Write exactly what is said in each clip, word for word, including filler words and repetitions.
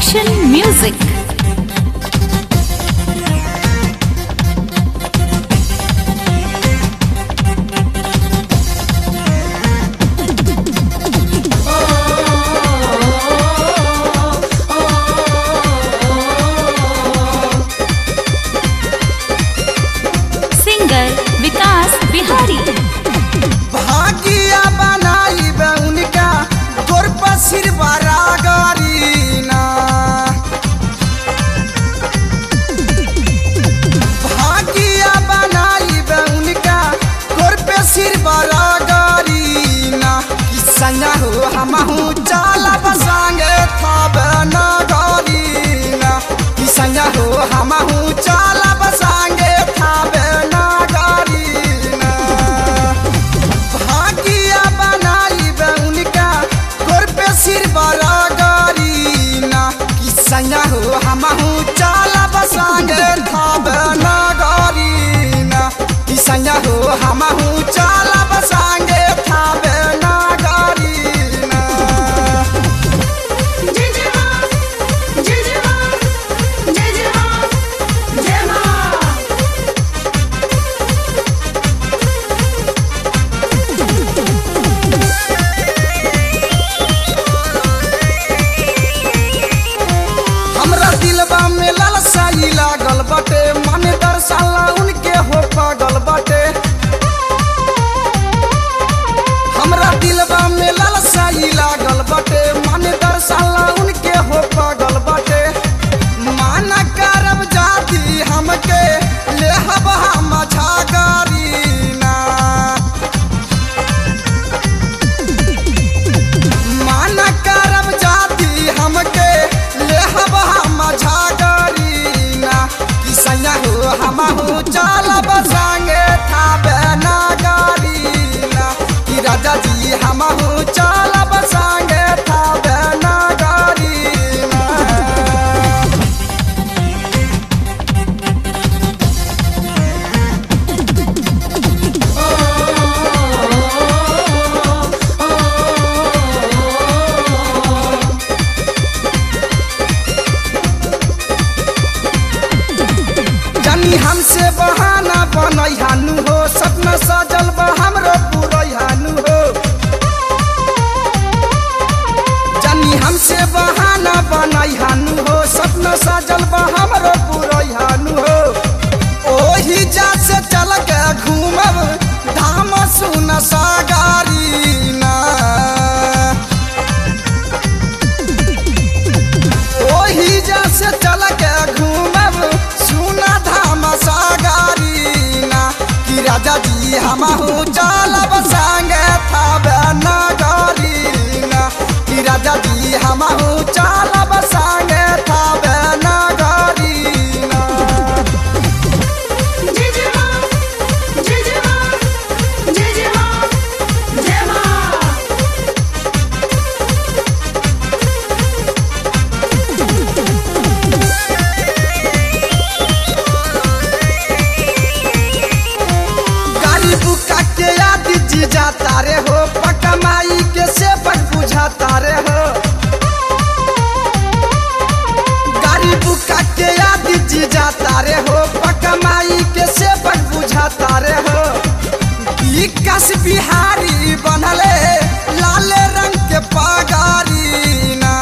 Action Music. Singer Vikas Bihari. भागिया बनाई बे उनका गोर पर सिर बरागरी ना भागिया बनाई बे उनका गोर पे सिर बरागरी ना किसना हो हम हूँ चाला बसांगे था बना गरी ना किसना हो हम हूँ चाला बसांगे था बना गरी ना भागिया बनाई बे उनका गोर पे सिर बरागरी ना किसना हो हम हूँ चाला बसांगे था बना गरी ना किसना हो हम हूँ चाला बसांगे था बना गरी ना जय जय मां जय जय मां जय जय मां जय मां हमरा दिलबा में लालसाई लागल बाटे मन दर्शाला उनके हो पागल बाटे हमरा दिलबा में लालसाई लागल बाटे मन दर्शाला उनके हो पागल बाटे माना करब जाती हमके लेहब हम झागारी ना माना करब जाती हमके लेहब हम झागारी ना किसना हो हम हो चालब संगे था बेना गारी ना कि राजा जी हम हो चालब संगे था बेना गारी ना जानी हमसे बहाना बनई हानु हो सपना सजल बा हमरो पूरई हानु हो जानी हमसे बहाना बनई हानु हो सपना सजल बा हमरो पूरई हानु हो ओही जा से चल के घूमब धाम सुन सागारी ना ओही जा से चल के घूमब सुना धाम सागारी ना कि राजा जी हम हूँ चालब संगे था बेना गारी ना कि राजा जी हम हूँ चालब संगे था बेना गारी ना जय जय मां जय जय मां जय जय मां जय मां गाड़ी बुका के याद जी जाता रे हो पकमाई के से बुझाता रे हो गाड़ी बुका के याद जी जाता रे हो पकमाई के से बुझाता रे हो विकास बिहारी बनले लाल रंग के पगारी ना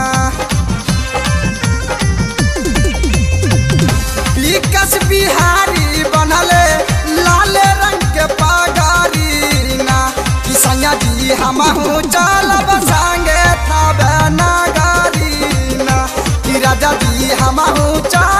विकास बिहारी बनले लाल रंग के पगारी ना किसना जी हम हूँ चालब संगे था बेना गारी ना कि राजा जी हम हूँ चाल